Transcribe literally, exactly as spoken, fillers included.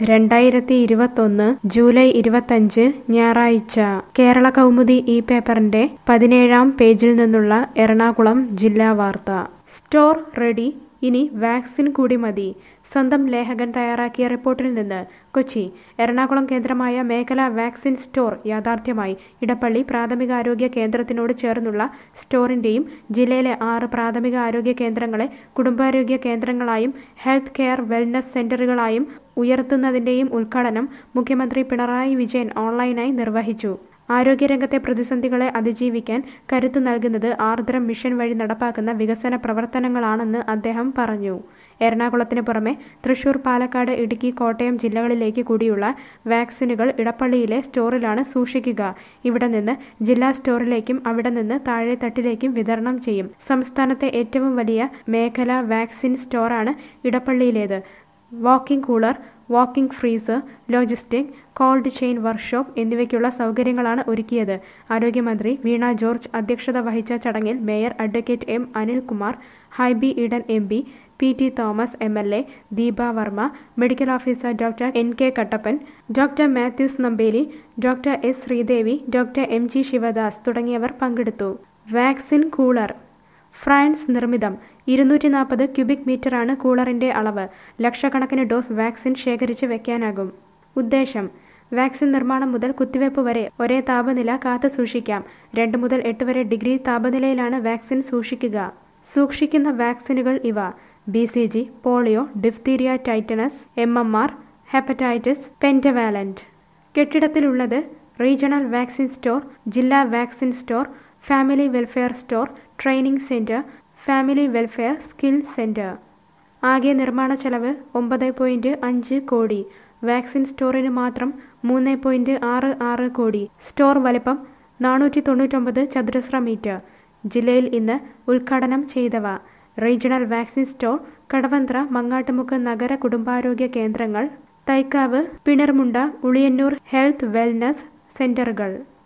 രണ്ടായിരത്തി ഇരുപത്തൊന്ന് ജൂലൈ ഇരുപത്തഞ്ച് ഞായറാഴ്ച കേരള കൗമുദി ഈ പേപ്പറിന്റെ പതിനേഴാം പേജിൽ നിന്നുള്ള എറണാകുളം ജില്ലാ വാർത്ത. സ്റ്റോർ റെഡി, ഇനി വാക്സിൻ കൂടി മതി. സ്വന്തം ലേഖകൻ തയ്യാറാക്കിയ റിപ്പോർട്ടിൽ നിന്ന് കൊച്ചി. എറണാകുളം കേന്ദ്രമായ മേഖലാ വാക്സിൻ സ്റ്റോർ യാഥാർത്ഥ്യമായി. ഇടപ്പള്ളി പ്രാഥമികാരോഗ്യ കേന്ദ്രത്തിനോട് ചേർന്നുള്ള സ്റ്റോറിന്റെയും ജില്ലയിലെ ആറ് പ്രാഥമിക ആരോഗ്യ കേന്ദ്രങ്ങളെ കുടുംബാരോഗ്യ കേന്ദ്രങ്ങളായും ഹെൽത്ത് കെയർ വെൽനസ് സെന്ററുകളായും ഉയർത്തുന്നതിന്റെയും ഉദ്ഘാടനം മുഖ്യമന്ത്രി പിണറായി വിജയൻ ഓൺലൈനായി നിർവഹിച്ചു. ആരോഗ്യരംഗത്തെ പ്രതിസന്ധികളെ അതിജീവിക്കാൻ കരുത്തു നൽകുന്നത് ആർദ്രം മിഷൻ വഴി നടപ്പാക്കുന്ന വികസന പ്രവർത്തനങ്ങളാണെന്ന് അദ്ദേഹം പറഞ്ഞു. എറണാകുളത്തിന് പുറമെ തൃശൂർ, പാലക്കാട്, ഇടുക്കി, കോട്ടയം ജില്ലകളിലേക്ക് കൂടിയുള്ള വാക്സിനുകൾ ഇടപ്പള്ളിയിലെ സ്റ്റോറിലാണ് സൂക്ഷിക്കുക. ഇവിടെ നിന്ന് ജില്ലാ സ്റ്റോറിലേക്കും അവിടെ നിന്ന് താഴെത്തട്ടിലേക്കും വിതരണം ചെയ്യും. സംസ്ഥാനത്തെ ഏറ്റവും വലിയ മേഖലാ വാക്സിൻ സ്റ്റോറാണ് ഇടപ്പള്ളിയിലേത്. Walking cooler, walking freezer, logistic, cold chain workshop എന്നിവയ്ക്കുള്ള സൗകര്യങ്ങളാണ് ഒരുക്കിയത്. ആരോഗ്യമന്ത്രി വീണ ജോർജ് അധ്യക്ഷത വഹിച്ച ചടങ്ങിൽ mayor advocate M Anilkumar, Hibi Eden M P, P T Thomas M L A, Deepa Varma, medical officer doctor N K Kattappan, doctor Mathews Nambeli, doctor S Sreedevi, doctor M G Sivadas തുടങ്ങിയവർ പങ്കെടുത്തു. വാക്സിൻ കൂളർ ഫ്രാൻസ് നിർമ്മിതം. ഇരുന്നൂറ്റി നാൽപ്പത് ക്യൂബിക് മീറ്ററാണ് കൂളറിന്റെ അളവ്. ലക്ഷക്കണക്കിന് ഡോസ് വാക്സിൻ ശേഖരിച്ച് വെക്കാനാകും. ഉദ്ദേശം: വാക്സിൻ നിർമ്മാണം മുതൽ കുത്തിവയ്പ് വരെ ഒരേ താപനില കാത്തു സൂക്ഷിക്കാം. രണ്ട് മുതൽ എട്ട് വരെ ഡിഗ്രി താപനിലയിലാണ് വാക്സിൻ സൂക്ഷിക്കുക. സൂക്ഷിക്കുന്ന വാക്സിനുകൾ ഇവ: B C G, polio, diphtheria, tetanus, M M R, hepatitis, pentavalent. കെട്ടിടത്തിലുള്ളത് റീജിയണൽ വാക്സിൻ സ്റ്റോർ, ജില്ലാ vaccine store, family welfare store, training centre, family welfare skill centre. ആകെ നിർമ്മാണ ചെലവ് ഒമ്പത് പോയിന്റ് അഞ്ച് കോടി. വാക്സിൻ സ്റ്റോറിന് മാത്രം മൂന്ന് പോയിന്റ് ആറ് ആറ് കോടി. സ്റ്റോർ വലിപ്പം നാനൂറ്റി തൊണ്ണൂറ്റൊമ്പത് ചതുരശ്ര മീറ്റർ. ജില്ലയിൽ ഇന്ന് ഉദ്ഘാടനം ചെയ്തവ: regional vaccine store Kadavanthra, Mangattumukku നഗര കുടുംബാരോഗ്യ കേന്ദ്രങ്ങൾ, തൈക്കാവ്, പിണർമുണ്ട, ഉളിയന്നൂർ ഹെൽത്ത് വെൽനസ് സെന്ററുകൾ.